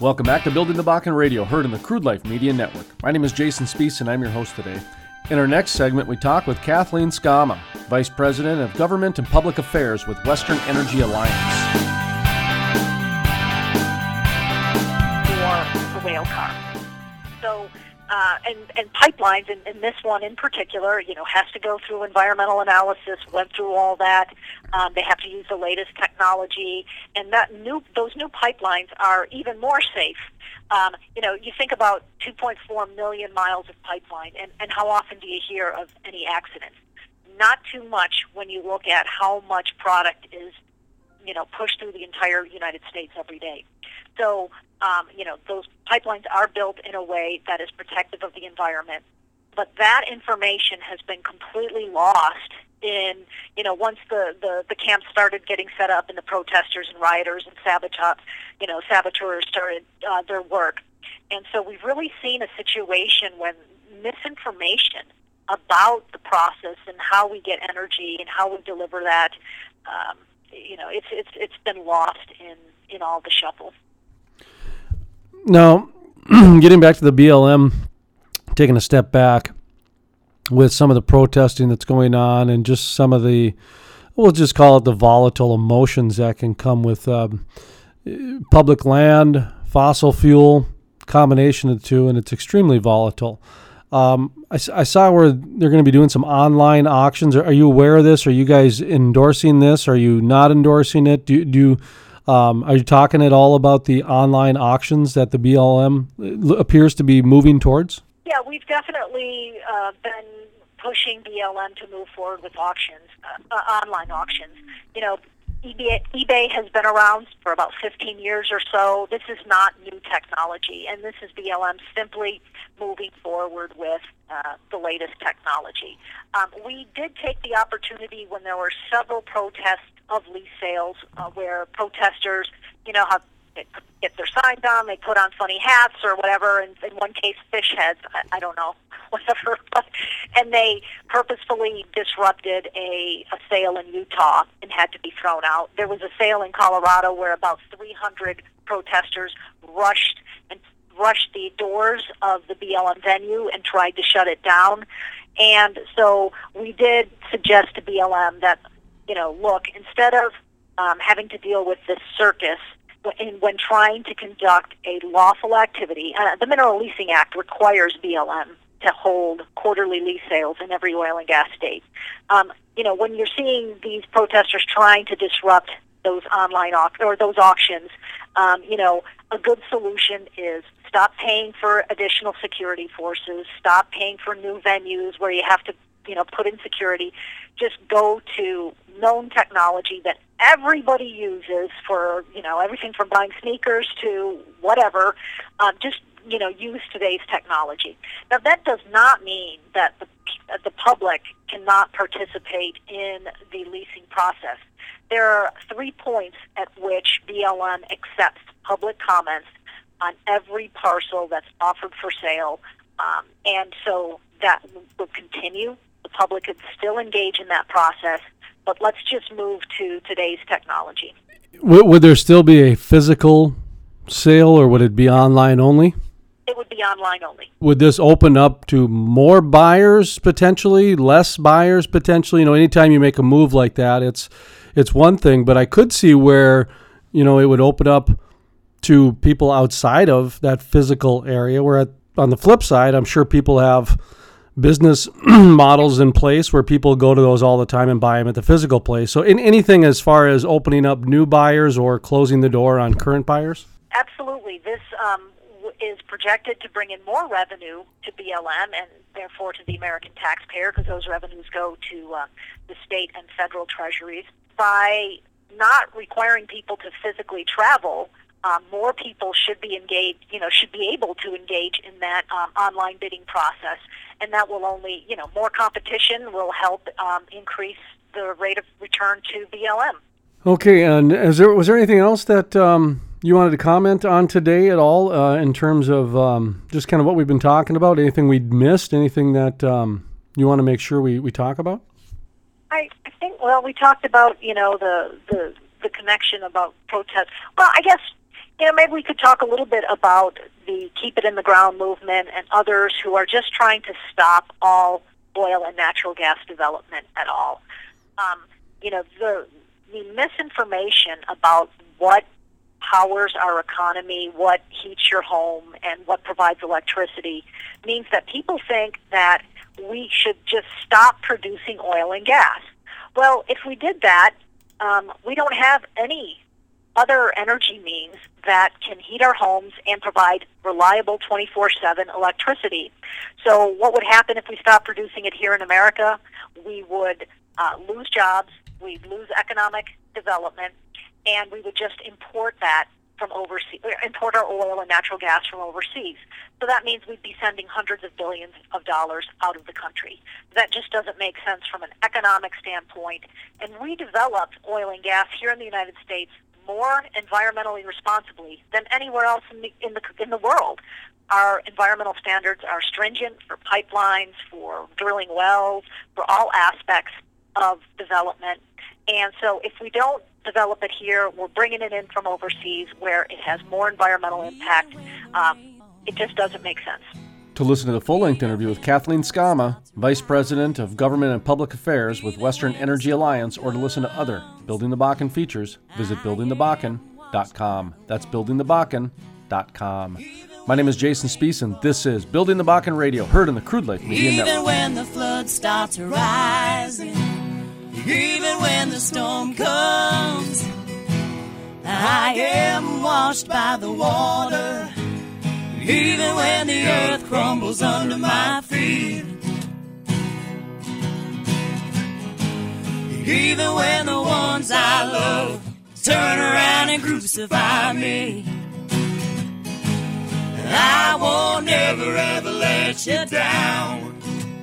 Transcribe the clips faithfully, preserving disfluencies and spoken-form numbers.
Welcome back to Building the Bakken Radio, heard in the Crude Life Media Network. My name is Jason Spees, and I'm your host today. In our next segment, we talk with Kathleen Skama, Vice President of Government and Public Affairs with Western Energy Alliance. For the rail car. So, uh, and, and pipelines, and, and this one in particular, you know, has to go through environmental analysis, went through all that. Um, they have to use the latest technology, and that new those new pipelines are even more safe. Um, you know, you think about two point four million miles of pipeline, and, and how often do you hear of any accidents? Not too much when you look at how much product is, you know, pushed through the entire United States every day. So, um, you know, those pipelines are built in a way that is protective of the environment. But that information has been completely lost in, you know, once the, the, the camps started getting set up and the protesters and rioters and sabotage, you know, saboteurs started uh, their work. And so we've really seen a situation when misinformation about the process and how we get energy and how we deliver that, um, you know, it's it's it's been lost in, in all the shuffle. Now, getting back to the B L M, taking a step back with some of the protesting that's going on and just some of the, we'll just call it the volatile emotions that can come with um, public land, fossil fuel, combination of the two, and it's extremely volatile. Um, I, I saw where they're going to be doing some online auctions. Are, are you aware of this? Are you guys endorsing this? Are you not endorsing it? Do, do you, um, are you talking at all about the online auctions that the B L M appears to be moving towards? Yeah, we've definitely uh, been pushing B L M to move forward with auctions, uh, uh, online auctions. You know, eBay, eBay has been around for about fifteen years or so. This is not new technology, and this is B L M simply moving forward with uh, the latest technology. Um, we did take the opportunity when there were several protests of lease sales uh, where protesters, you know, have get their signs on, they put on funny hats or whatever, and in one case fish heads, I, I don't know, whatever, and they purposefully disrupted a, a sale in Utah and had to be thrown out. There was a sale in Colorado where about three hundred protesters rushed and rushed the doors of the B L M venue and tried to shut it down. And so we did suggest to B L M that, you know, look, instead of um, having to deal with this circus, In, when trying to conduct a lawful activity, uh, the Mineral Leasing Act requires B L M to hold quarterly lease sales in every oil and gas state. Um, you know, when you're seeing these protesters trying to disrupt those online au- or those auctions, um, you know, a good solution is stop paying for additional security forces, stop paying for new venues where you have to, you know, put in security. Just go to known technology that everybody uses for, you know, everything from buying sneakers to whatever. Uh, just, you know, use today's technology. Now, that does not mean that the, that the public cannot participate in the leasing process. There are three points at which B L M accepts public comments on every parcel that's offered for sale, um, and so that will continue. The public could still engage in that process, but let's just move to today's technology. Would, would there still be a physical sale, or would it be online only? It would be online only. Would this open up to more buyers potentially, less buyers potentially? You know, anytime you make a move like that, it's it's one thing, but I could see where, you know, it would open up to people outside of that physical area, where at, on the flip side, I'm sure people have business models in place where people go to those all the time and buy them at the physical place. So in anything as far as opening up new buyers or closing the door on current buyers? Absolutely. This um, w- is projected to bring in more revenue to B L M and therefore to the American taxpayer, because those revenues go to uh, the state and federal treasuries. By not requiring people to physically travel, Um, more people should be engaged, you know, should be able to engage in that um, online bidding process, and that will only, you know, more competition will help um, increase the rate of return to B L M. Okay, and is there was there anything else that um, you wanted to comment on today at all uh, in terms of um, just kind of what we've been talking about? Anything we missed? Anything that um, you want to make sure we, we talk about? I, I think, well, we talked about, you know, the the, the connection about protests. Well, I guess, you know, maybe we could talk a little bit about the Keep It in the Ground movement and others who are just trying to stop all oil and natural gas development at all. Um, you know, the the misinformation about what powers our economy, what heats your home, and what provides electricity means that people think that we should just stop producing oil and gas. Well, if we did that, um, we don't have any other energy means that can heat our homes and provide reliable twenty-four seven electricity. So what would happen if we stopped producing it here in America? We would uh, lose jobs, we'd lose economic development, and we would just import that from overseas, import our oil and natural gas from overseas. So that means we'd be sending hundreds of billions of dollars out of the country. That just doesn't make sense from an economic standpoint. And we developed oil and gas here in the United States more environmentally responsibly than anywhere else in the, in the, in the world. Our environmental standards are stringent for pipelines, for drilling wells, for all aspects of development. And so if we don't develop it here, we're bringing it in from overseas where it has more environmental impact. Um, it just doesn't make sense. To listen to the full-length interview with Kathleen Skama, Vice President of Government and Public Affairs with Western Energy Alliance, or to listen to other Building the Bakken features, visit building the bakken dot com. That's building the bakken dot com. My name is Jason Spiess, and this is Building the Bakken Radio, heard on the Crude Life Media Even Network. when the flood starts rising, even when the storm comes, I am washed by the water. Even when the earth crumbles under my feet, even when the ones I love turn around and crucify me, I won't ever ever let you down.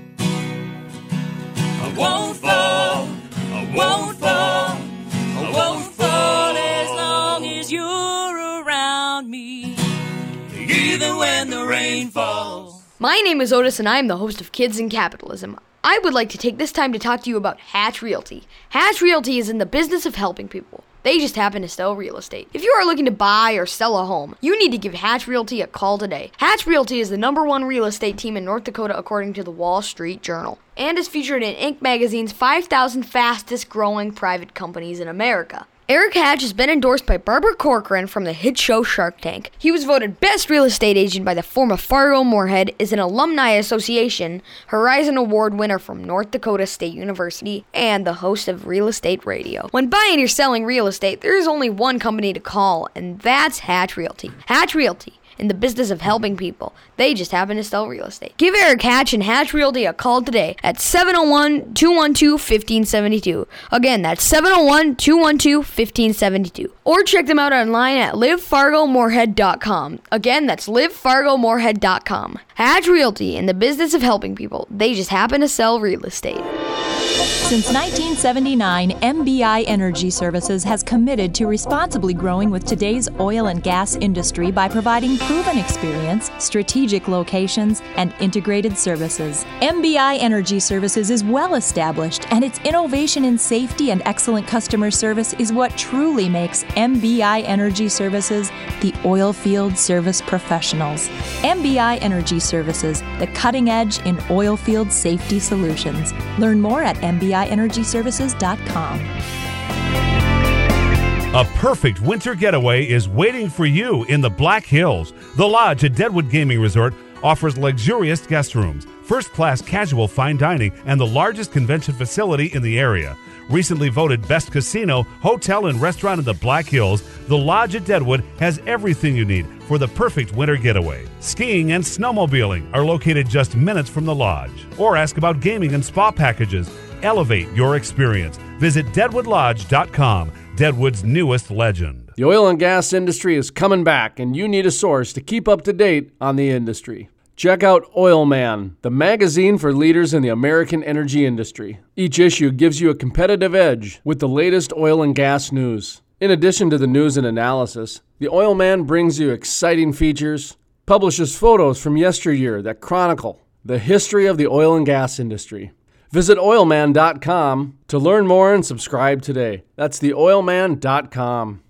I won't fall, I won't fall, I won't fall as long as you're around me, even when the rain falls. My name is Otis, and I am the host of Kids in Capitalism. I would like to take this time to talk to you about Hatch Realty. Hatch Realty is in the business of helping people. They just happen to sell real estate. If you are looking to buy or sell a home, you need to give Hatch Realty a call today. Hatch Realty is the number one real estate team in North Dakota according to the Wall Street Journal, and is featured in Inc magazine's five thousand fastest growing private companies in America. Eric Hatch has been endorsed by Barbara Corcoran from the hit show Shark Tank. He was voted Best Real Estate Agent by the Forum of Fargo-Moorhead, is an Alumni Association Horizon Award winner from North Dakota State University, and the host of Real Estate Radio. When buying or selling real estate, there is only one company to call, and that's Hatch Realty. Hatch Realty, in the business of helping people. They just happen to sell real estate. Give Eric Hatch and Hatch Realty a call today at seven oh one, two one two, one five seven two. Again, that's seven oh one, two one two, one five seven two. Or check them out online at live fargo moorhead dot com. Again, that's live fargo moorhead dot com. Hatch Realty, in the business of helping people. They just happen to sell real estate. Since nineteen seventy-nine, M B I Energy Services has committed to responsibly growing with today's oil and gas industry by providing proven experience, strategic locations, and integrated services. M B I Energy Services is well established, and its innovation in safety and excellent customer service is what truly makes M B I Energy Services the oil field service professionals. M B I Energy Services, the cutting edge in oil field safety solutions. Learn more at M B I energy services dot com. A perfect winter getaway is waiting for you in the Black Hills. The Lodge at Deadwood Gaming Resort offers luxurious guest rooms, first-class casual fine dining, and the largest convention facility in the area. Recently voted Best Casino, Hotel, and Restaurant in the Black Hills, the Lodge at Deadwood has everything you need for the perfect winter getaway. Skiing and snowmobiling are located just minutes from the Lodge. Or ask about gaming and spa packages. Elevate your experience. Visit deadwood lodge dot com, Deadwood's newest legend. The oil and gas industry is coming back, and you need a source to keep up to date on the industry. Check out Oil Man, the magazine for leaders in the American energy industry. Each issue gives you a competitive edge with the latest oil and gas news. In addition to the news and analysis, the Oil Man brings you exciting features, publishes photos from yesteryear that chronicle the history of the oil and gas industry. Visit oil man dot com to learn more and subscribe today. That's the oil man dot com.